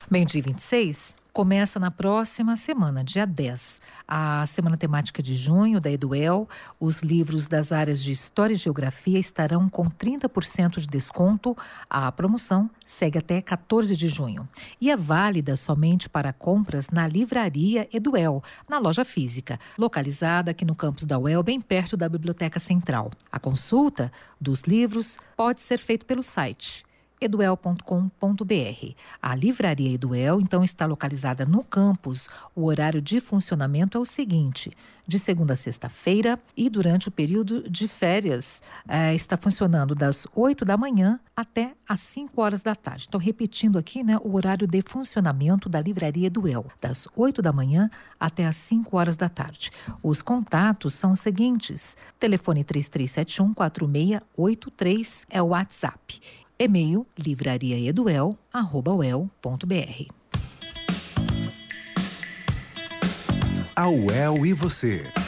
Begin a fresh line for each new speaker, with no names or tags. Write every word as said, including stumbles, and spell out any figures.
Meio-dia e vinte e seis, começa na próxima semana, dia dez, a semana temática de junho da Eduel. Os livros das áreas de História e Geografia estarão com trinta por cento de desconto. A promoção segue até quatorze de junho e é válida somente para compras na Livraria Eduel, na loja física, localizada aqui no campus da U E L, bem perto da Biblioteca Central. A consulta dos livros pode ser feita pelo site eduel ponto com ponto br. A Livraria Eduel, então, está localizada no campus. O horário de funcionamento é o seguinte: de segunda a sexta-feira e durante o período de férias eh, está funcionando das oito da manhã até às cinco horas da tarde. Então, repetindo aqui, né, o horário de funcionamento da Livraria Eduel, das oito da manhã até às cinco horas da tarde. Os contatos são os seguintes: telefone três três sete um, quatro seis oito três é o WhatsApp. E-mail livrariaeduel arroba u e l ponto b r.
A U E L e você.